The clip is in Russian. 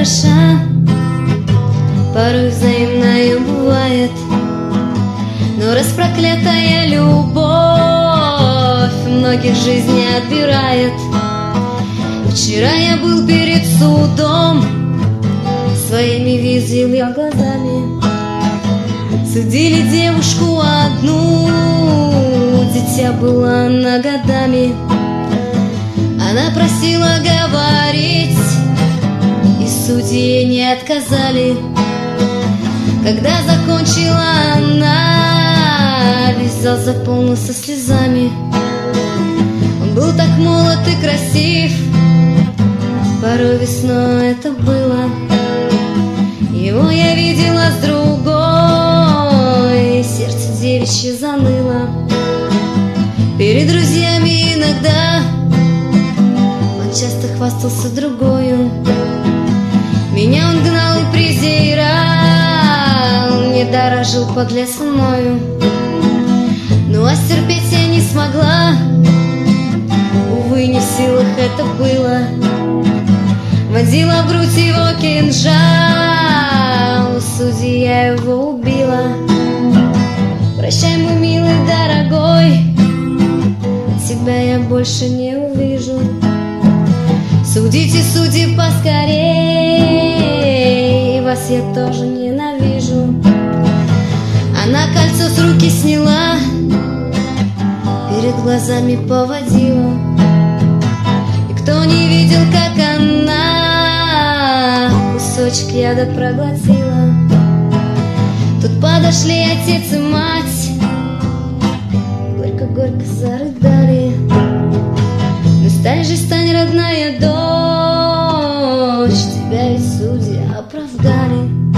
хороша, порой взаимная бывает, но раз проклятая любовь многих жизни отбирает. Вчера я был перед судом, своими видел я глазами. Судили девушку одну, дитя была она годами. Она просила говорить, и судьи ей не отказали. Когда закончила она, весь зал заполнился слезами. Он был так молод и красив, порой весной это было. Его я видела с другой, и сердце девичье заныло. Перед друзьями иногда он часто хвастался другою. Меня он гнал и презирал, не дорожил подлец мною. Ну а стерпеть я не смогла, увы, не в силах это было. Вонзила в грудь его кинжал, судьи я его убила. Прощай, мой милый дорогой, тебя я больше не увижу. Судите, судьи, поскорей, вас я тоже ненавижу. Она кольцо с руки сняла, перед глазами поводила. И кто не видел, как она кусочек яда проглотила. Тут подошли отец и мать, горько-горько зарыдали. Ну стань же, стань, родная дочь, тебя ведь судьи оправдали.